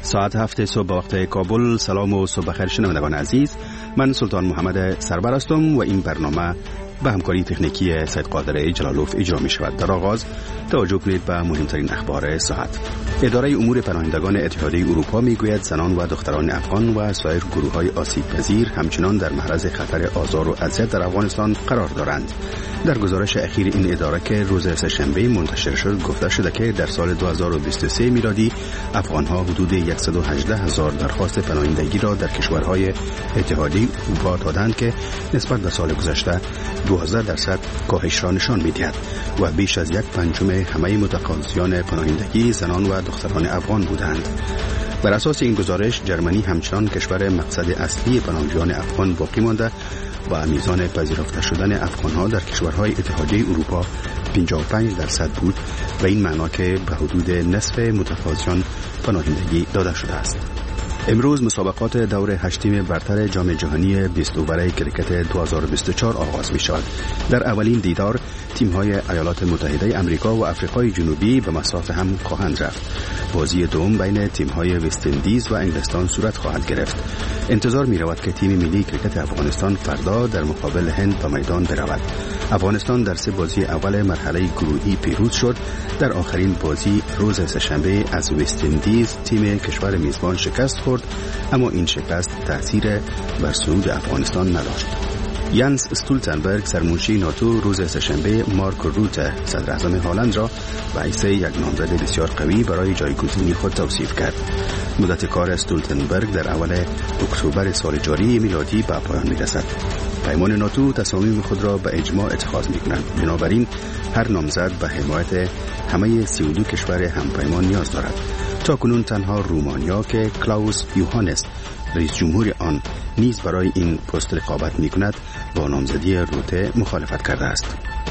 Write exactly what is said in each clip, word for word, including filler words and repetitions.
ساعت هفت صبح به وقت کابل. سلام و صبح بخیر شنوندگان عزیز، من سلطان محمد سربر هستم و این برنامه به همکاری تکنیکی سید قادر جلالوف اجرا می شود. در آغاز توجه کنید به مهمترین اخبار ساعت. اداره امور پناهندگان اتحادیه اروپا می گوید زنان و دختران افغان و سایر گروه های آسیب پذیر همچنان در معرض خطر آزار و اذیت در افغانستان قرار دارند. در گزارش اخیر این اداره که روز سه‌شنبه منتشر شد گفته شده که در سال دو هزار و بیست و سه میلادی افغان ها حدود صد و هجده هزار درخواست پناهندگی را در کشورهای اتحادیه اروپا دادند که نسبت به سال گذشته دوازده درصد کاهش را نشان می‌دهد و بیش از یک پنجم همه متقاضیان پناهندگی زنان و دختران افغان بودند. بر اساس این گزارش جرمنی همچنان کشور مقصد اصلی پناهجویان افغان باقی مانده و میزان پذیرفته شدن افغان‌ها در کشورهای اتحادیه اروپا پنجاه و پنج درصد بود و این معنا که به حدود نصف متقاضیان پناهندگی داده شده است. امروز مسابقات دور هشتم برتر جام جهانی بیست اوور کریکت دو هزار و بیست و چهار آغاز می شود. در اولین دیدار تیم‌های ایالات متحده آمریکا و آفریقای جنوبی به مساف هم خواهند رفت. بازی دوم بین تیم‌های وست اندیز و انگلستان صورت خواهد گرفت. انتظار می رود که تیم ملی کریکت افغانستان فردا در مقابل هند به میدان برود. افغانستان در سه بازی اول مرحله گروهی پیروز شد. در آخرین بازی روز سه‌شنبه از وست اندیز تیم کشور میزبان شکست خورد، اما این شکست تأثیر بر صعود افغانستان نداشت. یانس استولتنبرگ سرمنشی ناتو روز سه‌شنبه مارک روته صدر اعظم هلند را به حیث یک نامزد بسیار قوی برای جایگزینی خود توصیف کرد. مدت کار استولتنبرگ در اول اکتبر سال جاری میلادی به پایان میرسد. پیمان ناتو تصامیم خود را به اجماع اتخاذ می‌کند. بنابراین هر نامزد به حمایت همه سی و دو کشور همپیمان نیاز دارد. تاکنون تنها رومانیا که کلاوس یوهانس رئیس جمهور آن نیز برای این پست رقابت می‌کند با نامزدی روته مخالفت کرده است.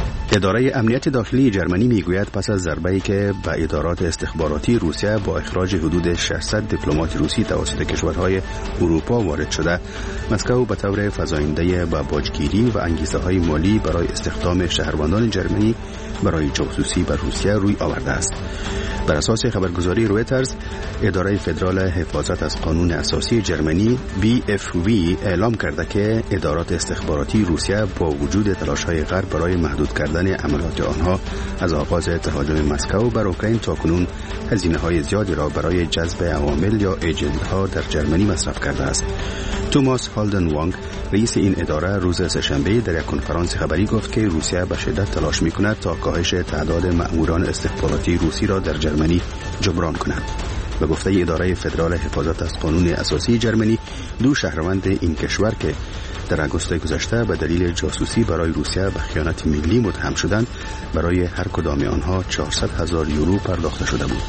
اداره امنیت داخلی جرمنی میگوید پس از ضربه‌ای که به ادارات استخباراتی روسیه با اخراج حدود ششصد دیپلمات روسی توسط کشورهای اروپا وارد شده، مسکو به طور فزاینده به باجگیری و انگیزه‌های مالی برای استخدام شهروندان جرمنی برای جاسوسی بر روسیه روی آورده است. بر اساس خبرگزاری رویترز، اداره فدرال حفاظت از قانون اساسی جرمنی بی اف وی اعلام کرده که ادارات استخباراتی روسیه با وجود تلاش‌های غرب برای محدود کردن عملیات آنها از آغاز تهاجم مسکو بر اوکراین تاکنون هزینه‌های زیادی را برای جذب عوامل یا ایجنت‌ها در جرمنی مصرف کرده است. توماس هالدن وانگ رئیس این اداره روز سه‌شنبه در یک کنفرانس خبری گفت که روسیه به شدت تلاش می‌کند تا کاهش تعداد مأموران استخباراتی روسی را در جرمنی جبران کند. به گفته اداره فدرال حفاظت از قانون اساسی جرمنی، دو شهروند این کشور که در آگوست گذشته به دلیل جاسوسی برای روسیه به خیانت ملی متهم شدند، برای هر کدام آنها چهارصد هزار یورو پرداخته شده بود.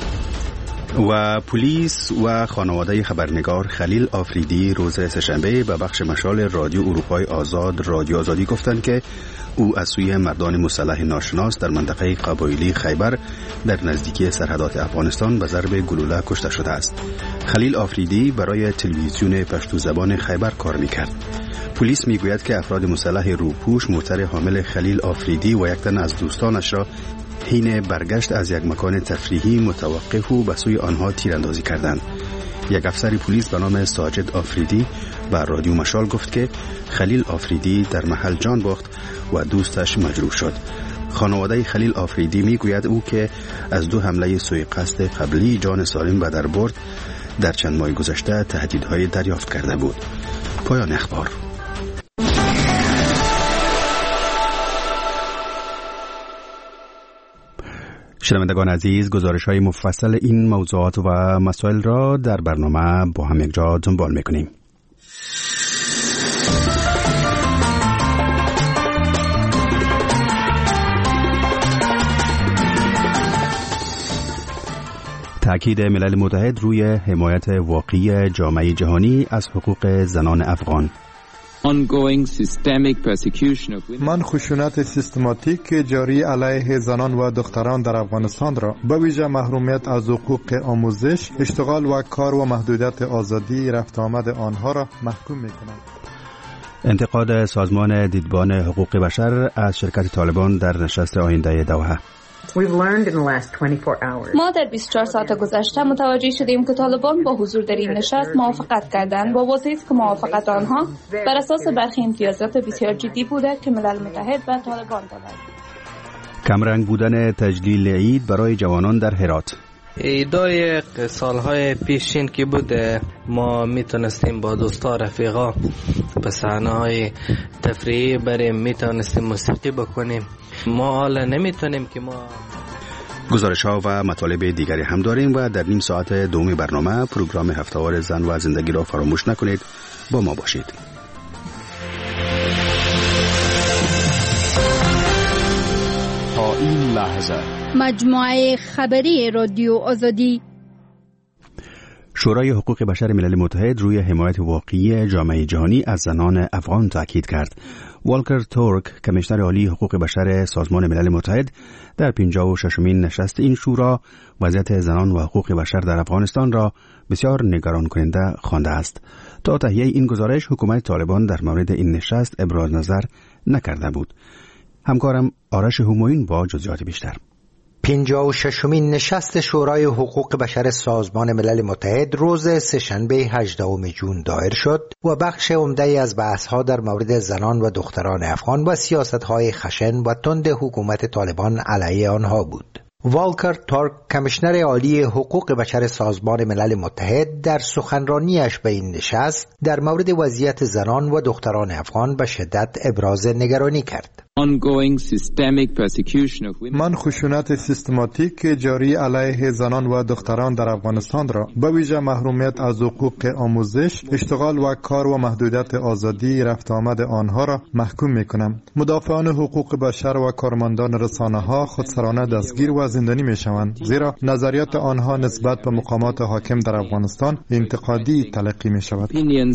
و پلیس و خانواده خبرنگار خلیل آفریدی روز سه‌شنبه به بخش مشال رادیو اروپای آزاد رادیو آزادی گفتند که او از سوی مردان مسلح ناشناس در منطقه قبایلی خیبر در نزدیکی سرحدات افغانستان به ضرب گلوله کشته شده است. خلیل آفریدی برای تلویزیون پشتو زبان خیبر کار میکرد. پلیس میگوید که افراد مسلح روپوش موتر حامل خلیل آفریدی و یک تن از دوستانش را حین برگشت از یک مکان تفریحی متوقف و به سوی آنها تیراندازی کردند. یک افسر پلیس به نام ساجد آفریدی به رادیو مشال گفت که خلیل آفریدی در محل جان باخت و دوستش مجروح شد. خانواده خلیل آفریدی میگوید او که از دو حمله سوء قصد قبلی جان سالم به در برد در چند ماه گذشته تهدیدهای دریافت کرده بود. پایان اخبار. شنوندگان عزیز، گزارش‌های مفصل این موضوعات و مسائل را در برنامه با هم یکجا دنبال می‌کنیم. تأکید ملل متحد روی حمایت واقعی جامعه جهانی از حقوق زنان افغان. من خشونت سیستماتیک جاری علیه زنان و دختران در افغانستان را به ویژه محرومیت از حقوق آموزش، اشتغال و کار و محدودیت آزادی رفت آمد آنها را محکوم می‌کنم. انتقاد سازمان دیدبان حقوق بشر از شرکت طالبان در نشست آینده دوحه. ما در بیست و چهار ساعت گذشته متوجه شدیم که طالبان با حضور در این نشست موافقت کردند با واسطه که موافقت آنها بر اساس برخی امتیازات بسیار جدی بوده که ملل متحد و طالبان دادند. کمرنگ بودن تجلیل عید برای جوانان در هرات. ایدای سالهای پیشین که بوده ما میتونستیم با دوستا رفیقا به صحنه‌های تفریحی بریم، میتونستیم موسیقی بکنیم. ما حالا نمیتونیم که ما گزارش ها و مطالب دیگری هم داریم و در نیم ساعت دوم برنامه پروگرام هفته‌وار زن و زندگی را فراموش نکنید. با ما باشید. تا این لحظه مجموعه خبری رادیو آزادی. شورای حقوق بشر ملل متحد روی حمایت واقعی جامعه جهانی از زنان افغان تاکید کرد. والکر تورک، کمیشنر عالی حقوق بشر سازمان ملل متحد، در پنجاه و ششمین نشست این شورا وضعیت زنان و حقوق بشر در افغانستان را بسیار نگران کننده خوانده است. تا تهیه این گزارش حکومت طالبان در مورد این نشست ابراز نظر نکرده بود. همکارم آرش همایون با جزئیات بیشتر. پنجاه و ششمین نشست شورای حقوق بشر سازمان ملل متحد روز سه‌شنبه هجدهم ژوئن دایر شد و بخش عمده از بحث‌ها در مورد زنان و دختران افغان و سیاست‌های خشن و تند حکومت طالبان علیه آنها بود. والکر تورک، کمیشنر عالی حقوق بشر سازمان ملل متحد، در سخنرانیش به این نشست در مورد وضعیت زنان و دختران افغان به شدت ابراز نگرانی کرد. من خشونت سیستماتیک جاری علیه زنان و دختران در افغانستان را به ویژه محرومیت از حقوق آموزش، اشتغال و کار و محدودیت آزادی رفت آمد آنها را محکوم می کنم. مدافعان حقوق بشر و کارمندان رسانه ها خودسرانه دستگیر و زندانی می شوند، زیرا نظریات آنها نسبت به مقامات حاکم در افغانستان انتقادی تلقی می شود.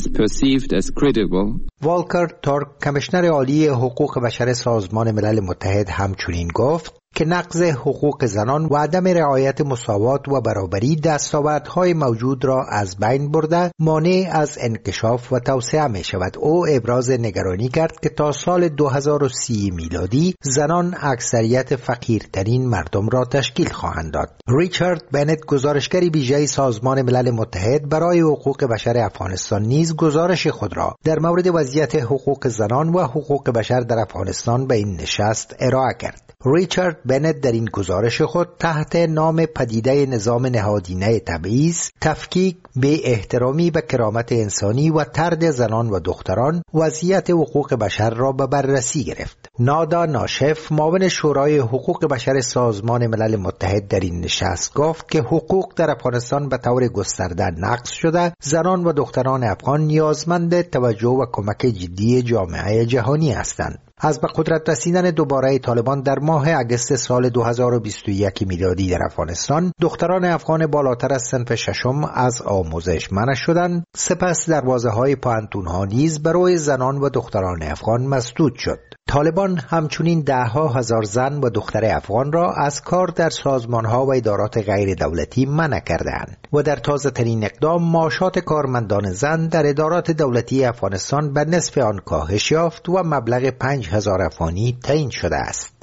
والکر تورک، کمیشنر عالی حقوق بشر سازمان ملل متحد، همچنین گفت که نقض حقوق زنان و عدم رعایت مساوات و برابری دستاوردهای موجود را از بین برده مانع از انکشاف و توسعه می شود. او ابراز نگرانی کرد که تا سال دو هزار و سی میلادی زنان اکثریت فقیرترین مردم را تشکیل خواهند داد. ریچارد بنت، گزارشگر ویژه سازمان ملل متحد برای حقوق بشر افغانستان، نیز گزارش خود را در مورد وضعیت حقوق زنان و حقوق بشر در افغانستان به این نشست ارائه کرد. ریچارد بنت در این گزارش خود تحت نام پدیده نظام نهادینه تبعیض، تفکیک، بی احترامی به کرامت انسانی و طرد زنان و دختران وضعیت حقوق بشر را به بررسی گرفت. نادا ناشف، معاون شورای حقوق بشر سازمان ملل متحد، در این نشست گفت که حقوق در افغانستان به طور گسترده نقض شده. زنان و دختران افغان نیازمند توجه و کمک جدی جامعه جهانی هستند. از به قدرت رسیدن دوباره طالبان در ماه اگست سال دو هزار و بیست و یک میلادی در افغانستان، دختران افغان بالاتر از صنف ششم از آموزش منع شدند. سپس دروازه‌های پانتون‌ها نیز برای زنان و دختران افغان مسدود شد. طالبان همچنین ده ها هزار زن و دختر افغان را از کار در سازمان‌ها و ادارات غیر دولتی منع کردند و در تازه ترین اقدام معاشات کارمندان زن در ادارات دولتی افغانستان به نصف آن کاهش یافت و مبلغ پنج هزار افغانی تعیین شده است.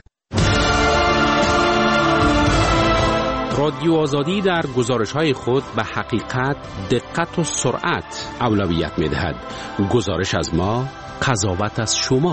رادیو آزادی در گزارش‌های خود به حقیقت، دقت و سرعت اولویت می‌دهد. گزارش از ما، قضاوت از شما.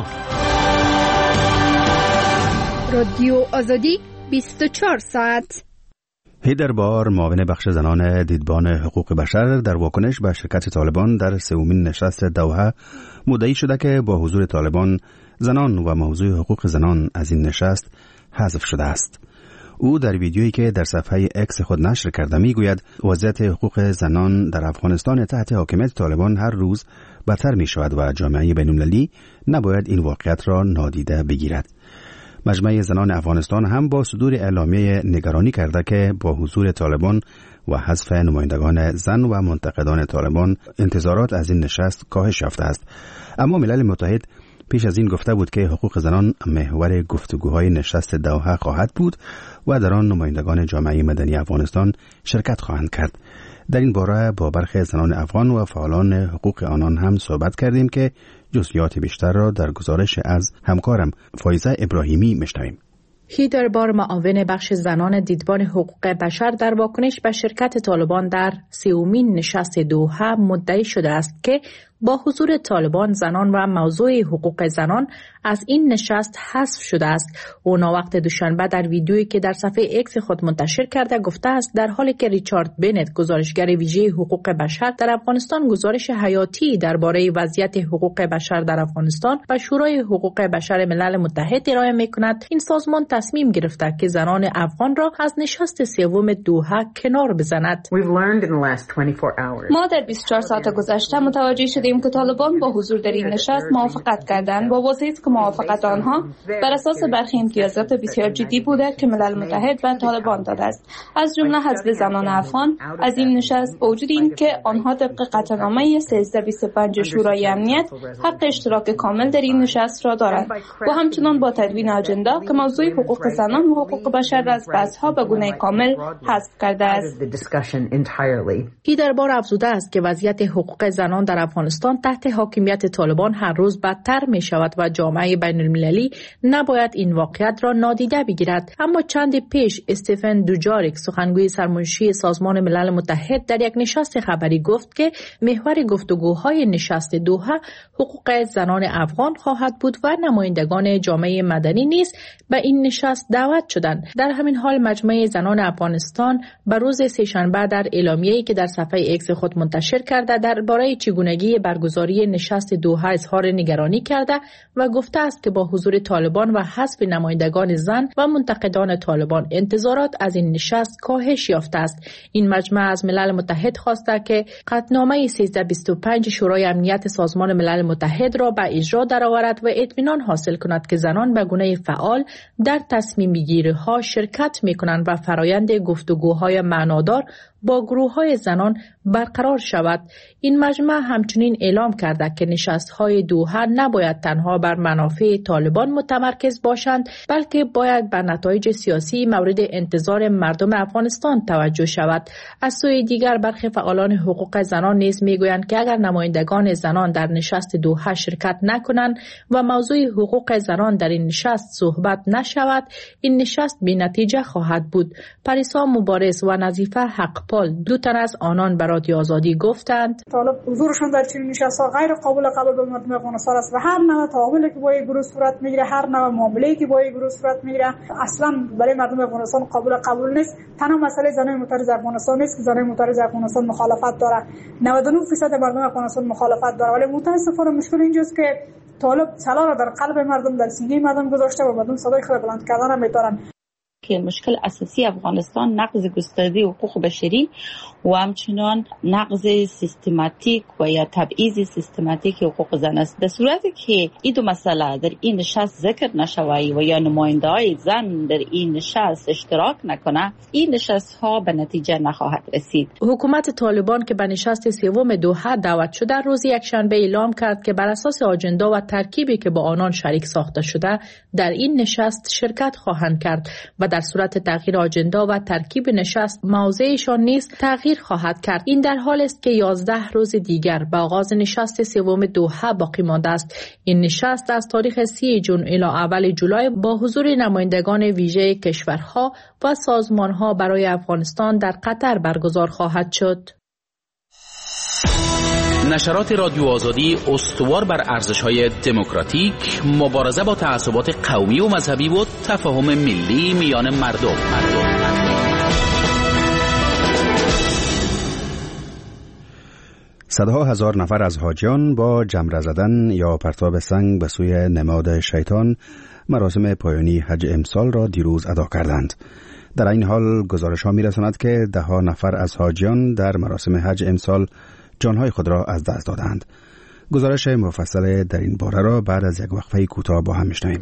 رادیو آزادی بیست و چهار ساعت. هیدر بار، معاون بخش زنان دیدبان حقوق بشر، در واکنش به شرکت طالبان در سومین نشست دوحه مدعی شده که با حضور طالبان زنان و موضوع حقوق زنان از این نشست حذف شده است. او در ویدیویی که در صفحه اکس خود نشر کرده میگوید وضعیت حقوق زنان در افغانستان تحت حاکمیت طالبان هر روز بدتر می شود و جامعه بین‌المللی نباید این واقعیت را نادیده بگیرد. مجمع زنان افغانستان هم با صدور اعلامیه نگرانی کرده که با حضور طالبان و حذف نمایندگان زن و منتقدان طالبان انتظارات از این نشست کاهش یافته است. اما ملل متحد پیش از این گفته بود که حقوق زنان محور گفتگوهای نشست دوحه خواهد بود و در آن نمایندگان جامعه مدنی افغانستان شرکت خواهند کرد. در این باره با برخی زنان افغان و فعالان حقوق آنان هم صحبت کردیم که جزئیات بیشتر را در گزارش از همکارم فایزه ابراهیمی میشنویم. هیدربار معاون بخش زنان دیدبان حقوق بشر در واکنش به شرکت طالبان در سیومین نشست دوحه مدعی شده است که با حضور طالبان زنان و موضوع حقوق زنان از این نشست حذف شده است. او وقت دوشنبه در ویدیویی که در صفحه ایکس خود منتشر کرده گفته است در حالی که ریچارد بنت گزارشگر ویژه حقوق بشر در افغانستان گزارش حیاتی درباره وضعیت حقوق بشر در افغانستان و شورای حقوق بشر ملل متحد ارائه می‌کند، این سازمان تصمیم گرفته که زنان افغان را از نشست سوم دوحه کنار بزند. ما در بیست و چهار ساعت گذشته متوجه شدیم که طالبان با حضور در این نشست موافقت کردند با وضعی که موافقت آنها بر اساس برخی امتیازات بسیار جدی بوده که ملل متحد و طالبان داده است، از جمله حذف زنان افغان از این نشست با وجود این که آنها طبق قطعنامه سیزده بیست و پنج شورای امنیت حق اشتراک کامل در این نشست را دارند و همچنان با تدوین اجندا که موضوع حقوق زنان و حقوق بشر را از بحث‌ها به گونه کامل حذف کرده است. هیدربار افزوده است که وضعیت حقوق زنان در افغانستان تحت حاکمیت طالبان هر روز بدتر می شود و جامعه بین المللی نباید این واقعیت را نادیده بگیرد. اما چند پیش استیفن دوجاریک سخنگوی سرمنشی سازمان ملل متحد در یک نشست خبری گفت که محور گفتگوهای نشست دوحه حقوق زنان افغان خواهد بود و نمایندگان جامعه مدنی نیز به این نشست دعوت شدند. در همین حال مجمع زنان افغانستان بر روز سه‌شنبه در اعلامیه‌ای که در صفحه ایکس خود منتشر کرده درباره چگونگی برگزاری نشست دوحه اظهار نگرانی کرده و گفته است که با حضور طالبان و حذف نمایندگان زن و منتقدان طالبان انتظارات از این نشست کاهش یافته است. این مجمع از ملل متحد خواسته که قطعنامه سیزده بیست و پنج شورای امنیت سازمان ملل متحد را به اجرا درآورد و اطمینان حاصل کند که زنان به گونه فعال در تصمیم گیری‌ها شرکت می‌کنند و فرایند گفتگوهای معنادار با گروه‌های زنان برقرار شود. این مجمع همچنین اعلام کرده که نشست‌های دوحه نباید تنها بر منافع طالبان متمرکز باشند، بلکه باید به نتایج سیاسی مورد انتظار مردم افغانستان توجه شود. از سوی دیگر برخی فعالان حقوق زنان نیز میگویند که اگر نمایندگان زنان در نشست دوحه شرکت نکنند و موضوع حقوق زنان در این نشست صحبت نشود، این نشست بی‌نتیجه خواهد بود. پریسا مبارز و نظیفه حقپال دو تن از آنان به رادیو آزادی گفتند طالب حضورشون در چنین نشست‌ها غیر قابل قبول به مردم افغانستان است و هر نوع تعاملی که با این گروه صورت میگیره، هر نوع معامله‌ای که با این گروه صورت میگیره اصلا برای مردم افغانستان قابل قبول نیست. تنها مسئله زنان معترض افغانستان نیست که زنان معترض افغانستان مخالفت داره، نود و نه درصد مردم افغانستان مخالفت داره، ولی متاسفانه مشکل اینجاست که طالب سلا را در قلب مردم، در سینه مردم گذاشته و مردم صدای خود بلند کردن هم می‌دارن. که مشکل اساسی افغانستان نقض گسترده حقوق بشری و همچنان نقض سیستماتیک و یا تبعیض سیستماتیک حقوق زن است. در صورتی که این دو مسئله در این نشست ذکر نشوی و یا نماینده‌های زن در این نشست اشتراک نکنه، این نشست ها به نتیجه نخواهد رسید. حکومت طالبان که به نشست سوم دوحه دعوت شده روز یکشنبه اعلام کرد که بر اساس آجندا و ترکیبی که با آنان شریک ساخته شده در این نشست شرکت خواهند کرد و در صورت تغییر آجندا و ترکیب نشست موضعشان نیز تغییر خواهد کرد. این در حال است که یازده روز دیگر به آغاز نشست سوم دوحه باقی مانده است. این نشست از تاریخ سی ژوئن الی اول جولای با حضور نمایندگان ویژه کشورها و سازمانها برای افغانستان در قطر برگزار خواهد شد. نشرات رادیو آزادی استوار بر ارزش‌های دموکراتیک، مبارزه با تعصبات قومی و مذهبی و تفاهم ملی میان مردم. مردم. صدها هزار نفر از حاجیان با جمره زدن یا پرتاب سنگ به سوی نماد شیطان مراسم پایانی حج امسال را دیروز ادا کردند. در این حال گزارش ها می رساند که ده ها نفر از حاجیان در مراسم حج امسال جانهای خود را از دست دادند. گزارش مفصل در این باره را بعد از یک وقفه کوتاه با هم میشنویم.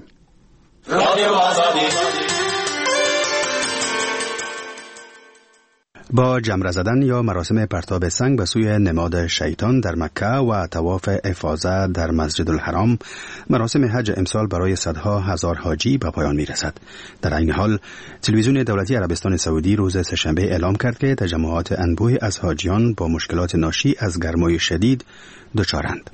با جمره زدن یا مراسم پرتاب سنگ به سوی نماد شیطان در مکه و طواف افاضه در مسجد الحرام، مراسم حج امسال برای صدها هزار حاجی به پایان میرسد. در این حال تلویزیون دولتی عربستان سعودی روز سه‌شنبه اعلام کرد که تجمعات انبوهی از حاجیان با مشکلات ناشی از گرمای شدید دچارند.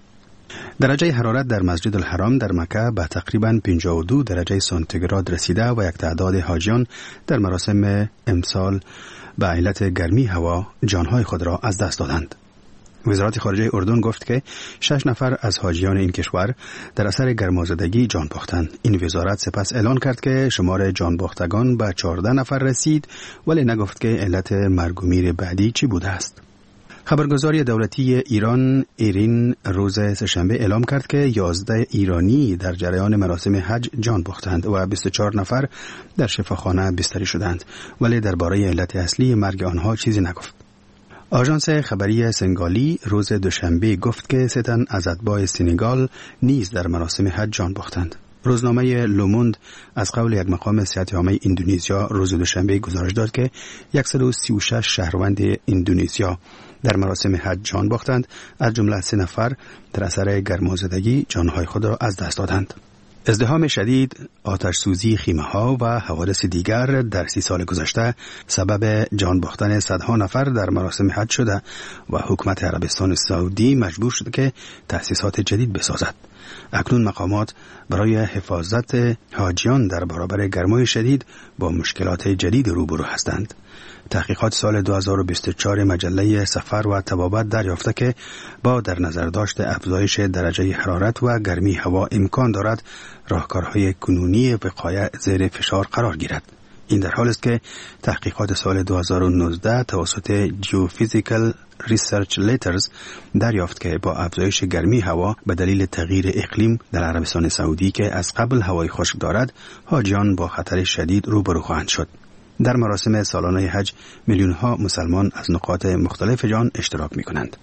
درجه حرارت در مسجد الحرام در مکه به تقریباً پنجاه و دو درجه سانتیگراد رسیده و یک تعداد حاجیان در مراسم امسال به علت گرمی هوا جانهای خود را از دست دادند. وزارت خارجه اردن گفت که شش نفر از حاجیان این کشور در اثر گرمازدگی جان باختند. این وزارت سپس اعلان کرد که شمار جان باختگان به چهارده نفر رسید، ولی نگفت که علت مرگ و میر بعدی چی بوده است. خبرگزاری دولتی ایران ایرین روز سه‌شنبه اعلام کرد که یازده ایرانی در جریان مراسم حج جان باختند و بیست و چهار نفر در شفاخانه بستری شدند، ولی درباره علت اصلی مرگ آنها چیزی نگفت. آژانس خبری سنگالی روز دوشنبه گفت که سه تن از اتباع سنگال نیز در مراسم حج جان باختند. روزنامه لوموند از قول یک مقام صحت عامه اندونزیا روز دوشنبه گزارش داد که صد و سی و شش شهروند اندونزیا در مراسم حج جان باختند، از جمله سه نفر در اثر گرمازدگی جانهای خود را از دست دادند. ازدحام شدید، آتش سوزی خیمه ها و حوادث دیگر در سی سال گذشته سبب جان باختن صدها نفر در مراسم حج شده و حکومت عربستان سعودی مجبور شد که تأسیسات جدید بسازد. اکنون مقامات برای حفاظت حاجیان در برابر گرمای شدید با مشکلات جدید روبرو هستند. تحقیقات سال دو هزار و بیست و چهار مجله سفر و طبابت دریافته که با در نظر داشت افزایش درجه حرارت و گرمی هوا امکان دارد راهکارهای کنونی وقایع زیر فشار قرار گیرد. این در حال است که تحقیقات سال دو هزار و نوزده توسط Geophysical Research Letters دریافت که با افزایش گرمی هوا به دلیل تغییر اقلیم در عربستان سعودی که از قبل هوای خشک دارد، حاجیان با خطر شدید روبرو خواهند شد. در مراسم سالانه حج میلیون ها مسلمان از نقاط مختلف جهان اشتراک می کنند.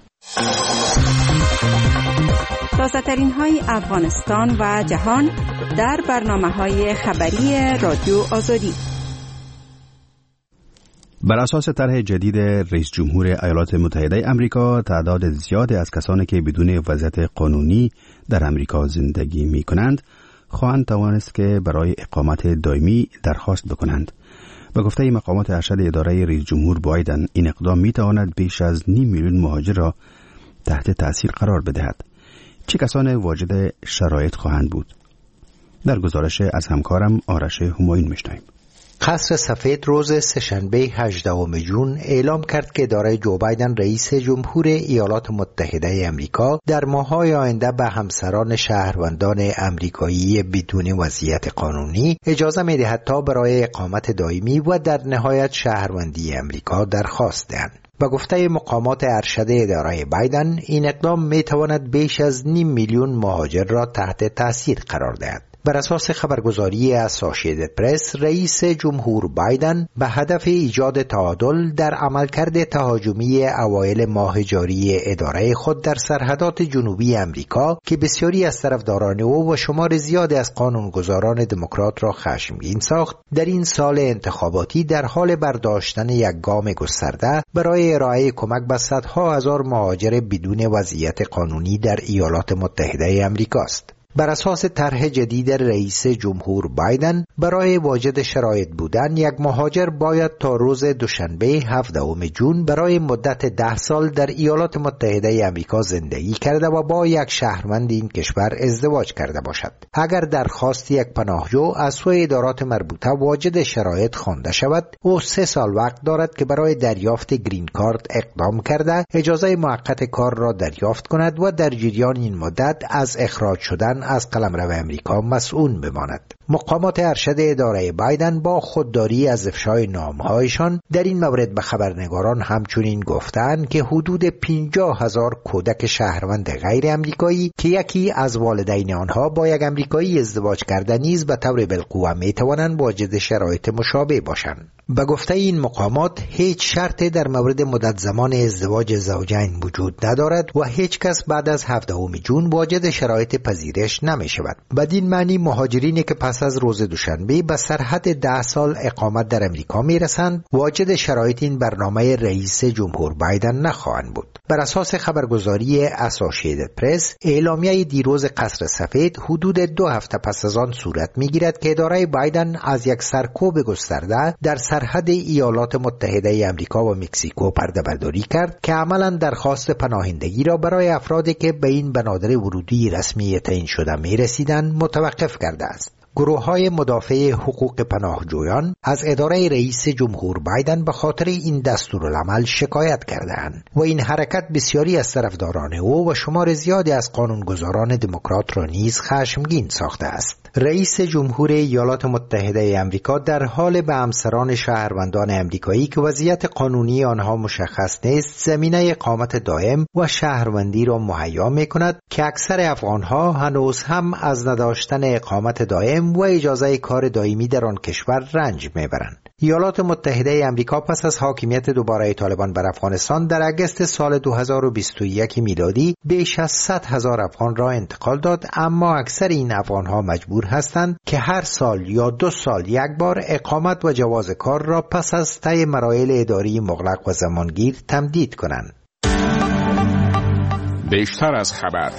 تازه ترین های افغانستان و جهان در برنامه های خبری رادیو آزادی. بر اساس طرح جدید رئیس جمهور ایالات متحده آمریکا، تعداد زیادی از کسانی که بدون وضعیت قانونی در آمریکا زندگی می کنند خواهند توانست که برای اقامت دائمی درخواست بکنند. به گفته مقامات ارشد اداره رئیس جمهور بایدن، این اقدام می تواند بیش از نیم میلیون مهاجر را تحت تأثیر قرار بدهد. چه کسانی واجد شرایط خواهند بود؟ در گزارش از همکارم آرش همایون میشنویم. قصر سفید روز سه‌شنبه هجدهم ژوئن اعلام کرد که اداره جو بایدن رئیس جمهور ایالات متحده آمریکا در ماه‌های آینده به همسران شهروندان آمریکایی بدون وضعیت قانونی اجازه می‌دهد تا برای اقامت دائمی و در نهایت شهروندی آمریکا درخواست دهند. با گفته مقامات ارشد اداره بایدن، این اقدام می‌تواند بیش از نیم میلیون مهاجر را تحت تأثیر قرار دهد. بر اساس خبرگزاری اسوسییتد پرس، رئیس جمهور بایدن به هدف ایجاد تعادل در عملکرد تهاجمی اوایل ماه جاری اداره خود در سرحدات جنوبی آمریکا که بسیاری از طرفداران او و شمار زیادی از قانونگذاران دموکرات را خشمگین ساخت، در این سال انتخاباتی در حال برداشتن یک گام گسترده برای ارائه کمک به صدها هزار مهاجر بدون وضعیت قانونی در ایالات متحده آمریکا است. بر اساس طرح جدید رئیس جمهور بایدن، برای واجد شرایط بودن یک مهاجر باید تا روز دوشنبه هفدهم ژوئن برای مدت ده سال در ایالات متحده آمریکا زندگی کرده و با یک شهروند این کشور ازدواج کرده باشد. اگر درخواست یک پناهجو از سوی ادارات مربوطه واجد شرایط خوانده شود، او سه سال وقت دارد که برای دریافت گرین کارت اقدام کرده اجازه موقت کار را دریافت کند و در جریان این مدت از اخراج شدن از قلمرو امریکا مسئول بماند. مقامات ارشد اداره بایدن با خودداری از افشای نامهایشان در این مورد به خبرنگاران همچنین گفتند که حدود پنجاه هزار کودک شهروند غیر امریکایی که یکی از والدین آنها با یک امریکایی ازدواج کرده نیز به طور بالقوه می توانند واجد شرایط مشابه باشند. به گفته این مقامات، هیچ شرطی در مورد مدت زمان ازدواج زوجین وجود ندارد و هیچ کس بعد از هفدهم ژوئن واجد شرایط پذیرش فرمایش نمی شود. بدین معنی مهاجرینی که پس از روز دوشنبه به سرحد ده سال اقامت در امریکا می رسند واجد شرایط این برنامه رئیس جمهور بایدن نخواهند بود. بر اساس خبرگزاری اسوسییتد پرس، اعلامیه دیروز قصر سفید حدود دو هفته پس از آن صورت می گیرد که اداره بایدن از یک سرکوب گسترده در سرحد ایالات متحده امریکا و مکزیکو پرده برداری کرد که عملاً درخواست پناهندگی را برای افرادی که به این بنادر ورودی رسمی تعیین شده می رسیدند متوقف کرده است. گروه‌های مدافع حقوق پناهجویان از اداره رئیس جمهور بایدن به خاطر این دستورالعمل شکایت کردند و این حرکت بسیاری از طرفداران او و شمار زیادی از قانونگذاران دموکرات را نیز خشمگین ساخته است. رئیس جمهور ایالات متحده آمریکا در حال به همسران شهروندان آمریکایی که وضعیت قانونی آنها مشخص نیست زمینه اقامت دائم و شهروندی را مهیا می‌کند که اکثر افغان‌ها هنوز هم از نداشتن اقامت دائم و اجازه کار دائمی در آن کشور رنج میبرند. ایالات متحده آمریکا پس از حاکمیت دوباره طالبان بر افغانستان در اگست سال دو هزار و بیست و یک میلادی بیش از صد هزار افغان را انتقال داد، اما اکثر این افغانها مجبور هستند که هر سال یا دو سال یک بار اقامت و جواز کار را پس از طی مراحل اداری مغلق و زمانگیر تمدید کنند. بیشتر از خبر.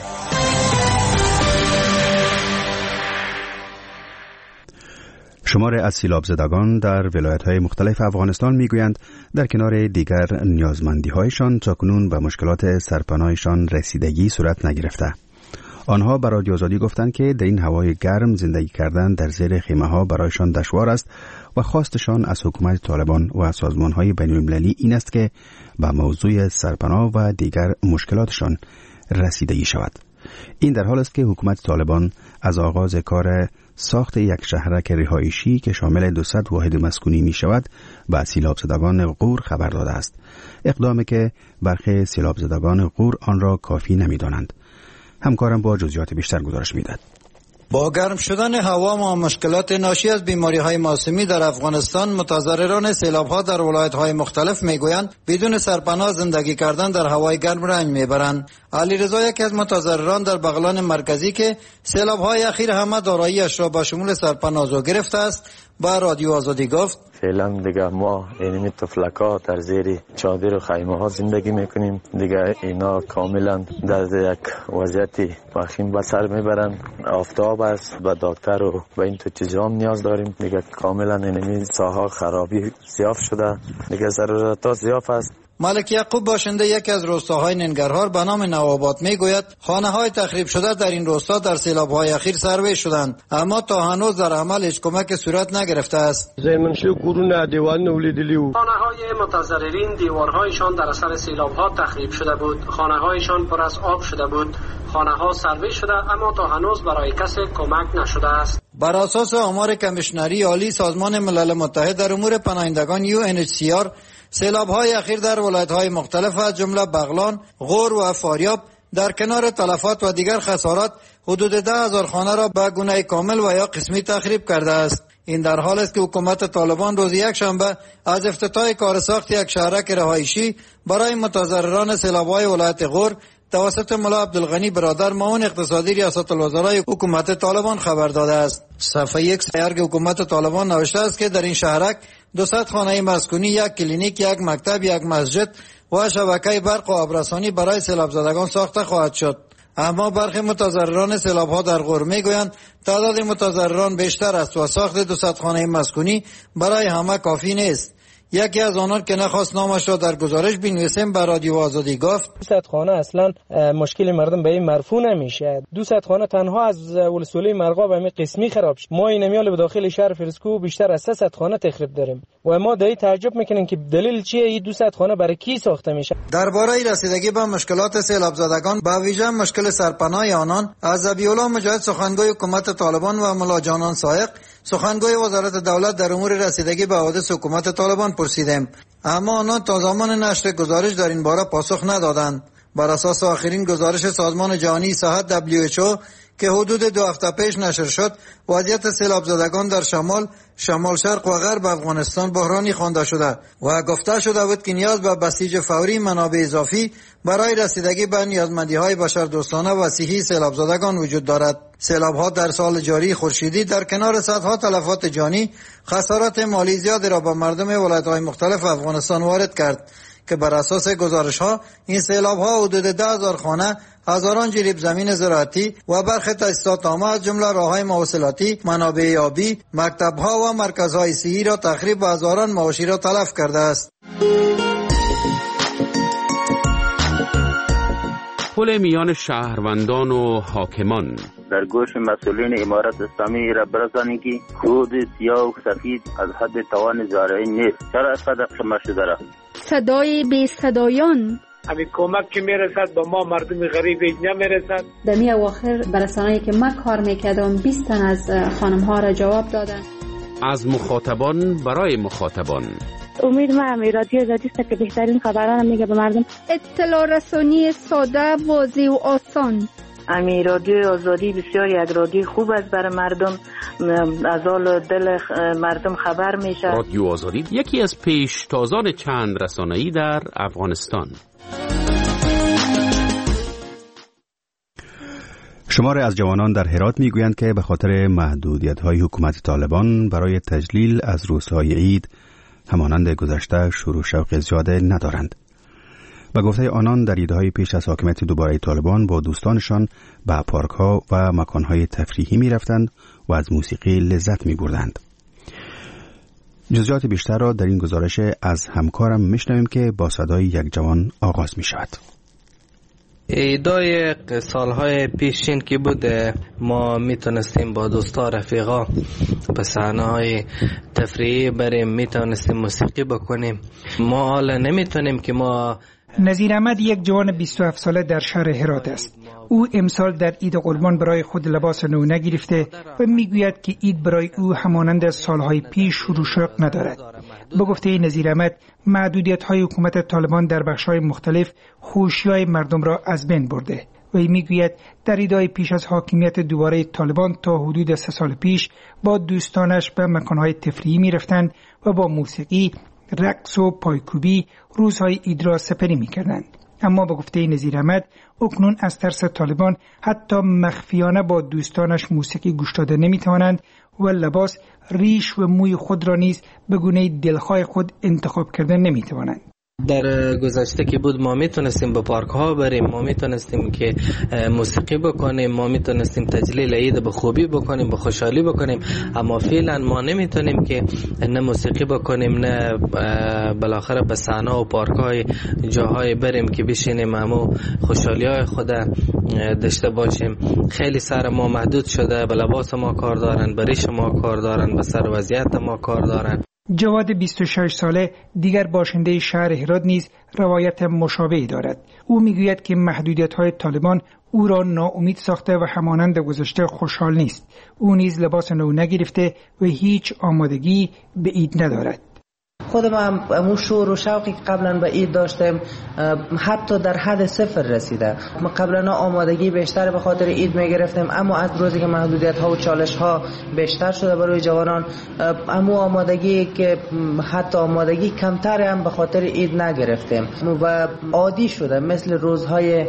شمار از سیلاب زدگان در ولایت‌های مختلف افغانستان می‌گویند در کنار دیگر نیازمندی‌هایشان تاکنون به مشکلات سرپناهشان رسیدگی صورت نگرفته. آنها به رادیو آزادی گفتند که در این هوای گرم زندگی کردن در زیر خیمه‌ها برایشان دشوار است و خواستشان از حکومت طالبان و سازمان‌های بین‌المللی این است که به موضوع سرپناه و دیگر مشکلاتشان رسیدگی شود. این در حال است که حکومت طالبان از آغاز کار ساخت یک شهرک رهایشی که شامل دویست واحد مسکونی می شود به سیلاب زدگان غور خبر داده است. اقدامی که برخی سیلاب زدگان غور آن را کافی نمی دانند. همکارم با جزئیات بیشتر گزارش می دهد. با گرم شدن هوا و مشکلات ناشی از بیماری‌های موسمی در افغانستان، متضرران سیلاب‌ها در ولایت‌های مختلف می‌گویند بدون سرپناه زندگی کردن در هوای گرم رنج می‌برند. علیرضا یکی از متضرران در بغلان مرکزی که سیلاب‌های اخیر همه دارایی‌اش را با شمول سرپناه گرفته است، با رادیو آزادی گفت فعلا دیگه ما اینمی تفلک‌ها در زیر چادر و خیمه ها زندگی میکنیم. دیگه اینا کاملا در یک وضعیت وخیم به سر میبرن. آفتاب است و دکتر و و این تو چیزا هم نیاز داریم. دیگه کاملا اینمی ساحه خرابی زیاف شده. دیگه ضرورت زیاف است. ملک یعقوب باشنده یکی از روستاهای ننگرهار به نام نوآباد میگوید خانه‌های تخریب شده در این روستا در سیلاب‌های اخیر سروی شدند، اما تا هنوز در عمل هیچ کمک صورت نگرفته است. زمینشو کورونه دیوار نولیدلی و خانه‌های متضررین دیوارهایشان در اثر سیلاب‌ها تخریب شده بود، خانه‌هایشان پر از آب شده بود، خانه‌ها سروی شده اما تا هنوز برای کسی کمک نشده است. بر اساس آمار کمیشنری عالی سازمان ملل متحد در امور پناهندگان یو ان اچ سی آر، سیلاب‌های اخیر در ولایت‌های مختلف از جمله بغلان، غور و فاریاب در کنار تلفات و دیگر خسارات حدود ده هزار خانه را به گونه کامل و یا قسمی تخریب کرده است. این در حال است که حکومت طالبان روز یک شنبه از افتتاح کار ساخت یک شهرک رهایشی برای متضرران سیلاب‌های ولایت غور توسط ملا عبدالغنی برادر معاون اقتصادی ریاست الوزرای حکومت طالبان خبر داده است. صفحه یک سیارگ حکومت طالبان نوشته است که در این شهرک دویست خانه مسکونی، یک کلینیک، یک مکتب، یک مسجد و شبکه برق و آبرسانی برای سیلاب زدگان ساخته خواهد شد. اما برخی متضرران سیلاب‌ها در غور میگویند تعداد متضرران بیشتر است و ساخت دویست خانه مسکونی برای همه کافی نیست. یکی از آنان که نخواست نامش را در گزارش بنویسیم به رادیو آزادی گفت دویست خانه اصلا مشکل مردم به این مرفوع نمیشه. دویست خانه تنها از ولسوالی مرغاب همین قسمی خراب شد. ما این میال به داخل شهر فرسکو بیشتر از سیصد خانه تخریب داریم و ما دایی تعجب میکنیم که دلیل چیه این دویست خانه برای کی ساخته میشه. درباره رسیدگی به مشکلات سیلاب زدگان با ویژه مشکل سرپناه آنان از ذبیح‌الله مجاهد سخنگوی حکومت طالبان و ملا جانان سائق سخنگوی وزارت دولت در امور رسیدگی به حوادث حکومت طالبان پرسیدیم، اما آنان تا زمان نشر گزارش در این باره پاسخ ندادند. بر اساس آخرین گزارش سازمان جهانی صحت دبلیو اچ او که حدود دو هفته پیش نشر شد، وضعیت سیلاب زدگان در شمال، شمال شرق و غرب افغانستان بحرانی خوانده شده و گفته شده بود که نیاز به بسیج فوری منابع اضافی برای رسیدگی به نیازمندی‌های بشردوستانه و صحی سیلاب زدگان وجود دارد. سیلاب‌ها در سال جاری خورشیدی در کنار صدها تلفات جانی، خسارات مالی زیادی را به مردم ولایت‌های مختلف افغانستان وارد کرد که بر اساس گزارش‌ها این سیلاب‌ها حدود ده هزار خانه، هزاران جریب زمین زراعتی و برخی تاسیسات عامه از جمله راه‌های مواصلاتی، منابع آبی، مکتب‌ها و مرکزهای صحی را تخریب و هزاران مواشی را تلف کرده است. پل میان شهروندان و حاکمان در گوش مسئولین امارت اسلامی را برسانی که خود سیاه و سفید از حد توان زارعین نیست. چرا از قدر شما شده را؟ صدای بی صدایان همین کمک که میرسد به ما مردم غریب نمیرسد. در می اواخر برسانه‌ای که من کار میکردم بیست تن از خانم ها را جواب دادن. از مخاطبان برای مخاطبان. امید ما هم رادیو آزادی است که بهترین خبران میگه به مردم. اطلاع رسانی ساده، واضح و آسان. امی رادیو آزادی بسیار یک رادیو خوب است برای مردم، از حال دل مردم خبر میشه. رادیو آزادی یکی از پیشتازان چند رسانه‌ای در افغانستان. شماری از جوانان در هرات میگویند که به خاطر محدودیت‌های حکومت طالبان برای تجلیل از روزهای عید همانند گذشته شروع شوق زیاد ندارند. به گفته آنان در عیدهای پیش از حاکمیت دوباره طالبان با دوستانشان به پارک‌ها و مکان‌های تفریحی می‌رفتند و از موسیقی لذت می‌بردند. جزئیات بیشتر را در این گزارش از همکارم می‌شنویم که با صدای یک جوان آغاز می‌شود. ایدای سالهای پیشین که بود ما میتونستیم با دوستا رفیقا به صحنه‌های تفریحی بریم، میتونستیم موسیقی بکنیم. ما حالا نمیتونیم که ما. نظیر احمد یک جوان بیست و هفت ساله در شهر هرات است. او امسال در عید قربان برای خود لباس نو نگرفته و میگوید که عید برای او همانند سالهای پیش شروع شوق ندارد. به گفته نظیر احمد، محدودیت‌های حکومت طالبان در بخش‌های مختلف خوشی‌های مردم را از بین برده. و میگوید در عیدهای پیش از حاکمیت دوباره طالبان تا حدود سه سال پیش با دوستانش به مکان‌های تفریحی می‌رفتند و با موسیقی، رقص و پایکوبی روزهای عید را سپری می‌کردند. اما به گفته نظیر احمد، اکنون از ترس طالبان حتی مخفیانه با دوستانش موسیقی گوش داده نمی‌توانند و لباس، ریش و موی خود را نیز به گونه دلخواه خود انتخاب کردن نمی‌توانند. در گذشته که بود ما میتونستیم به پارک ها بریم، ما میتونستیم که موسیقی بکنیم، ما میتونستیم تجلیل عید به خوبی بکنیم، به خوشحالی بکنیم، اما فعلا ما نمیتونیم که نه موسیقی بکنیم نه بالاخره به صحنه و پارک های جاهای بریم که بشینیم همو خوشحالی های خود داشته باشیم. خیلی سر ما محدود شده، به لباس ما کار دارن، به ریش ما کار دارن، به سر وضعیت ما کار دارن. جواد بیست و شش ساله دیگر باشنده شهر هرات نیز روایت مشابهی دارد. او میگوید که محدودیت‌های طالبان او را ناامید ساخته و همانند گذشته خوشحال نیست. او نیز لباس نو نگرفته و هیچ آمادگی به عید ندارد. خودم هم امو شور و شوقی که قبلا به عید داشتم حتی در حد صفر رسیده. ما قبلا آمادگی بیشتر به خاطر عید میگرفتیم، اما از روزی که محدودیت ها و چالش ها بیشتر شده برای جوانان، امو آمادگی که حتی آمادگی کمتر هم به خاطر عید نگرفتیم و عادی شده، مثل روزهای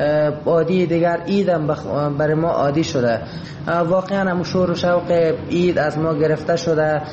عادی دیگر عید هم برای ما عادی شده. واقعا امو شور و شوق عید از ما گرفته شده.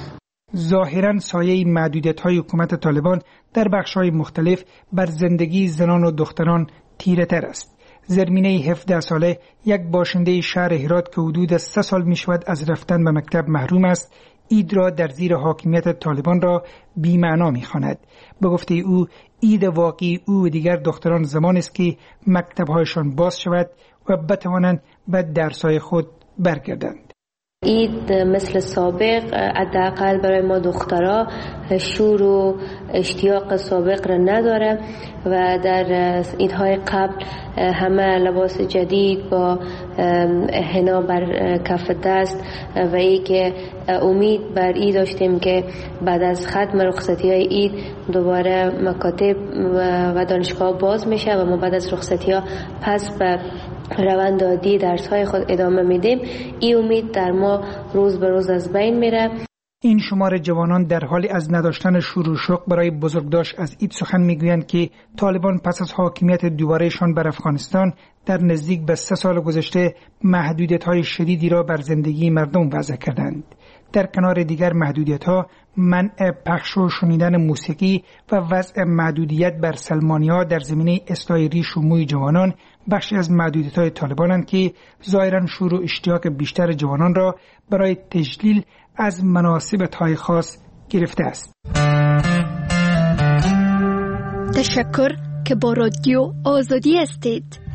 ظاهراً سایه محدودیت‌های حکومت طالبان در بخش‌های مختلف بر زندگی زنان و دختران تیره تر است. زرمینه هفده ساله یک باشنده شهر هرات که حدود سه سال می‌شود از رفتن به مکتب محروم است، عید را در زیر حاکمیت طالبان را بی‌معنا می‌خواند. به گفته او، عید واقعی او و دیگر دختران زمان است که مکتب‌هایشان باز شود و بتوانند به درس‌های خود برگردند. عید مثل سابق حداقل برای ما دخترها شور و اشتیاق سابق را نداره و در عیدهای قبل همه لباس جدید با حنا بر کف دست و ای که امید بر عید داشتیم که بعد از ختم رخصتی های عید دوباره مکاتب و دانشگاه باز میشه و ما بعد از رخصتی ها پس به روند عادی درس های خود ادامه میدیم، این امید در ما روز به روز از بین میره. این شمار جوانان در حالی از نداشتن شور و شوق برای بزرگداشت از عید سخن میگویند که طالبان پس از حاکمیت دوبارهشان بر افغانستان در نزدیک به سه سال گذشته محدودیت‌های شدیدی را بر زندگی مردم وضع کردند. در کنار دیگر محدودیت‌ها، منع پخش و شنیدن موسیقی و وضع محدودیت بر سلمانی‌ها در زمینه اصلاح ریش و موی جوانان بخشی از محدودیت‌های طالبانند که ظاهراً شور و اشتیاق بیشتر جوانان را برای تجلیل از مناسبت‌های خاص گرفته است. تشکر که با رادیو آزادی هستید.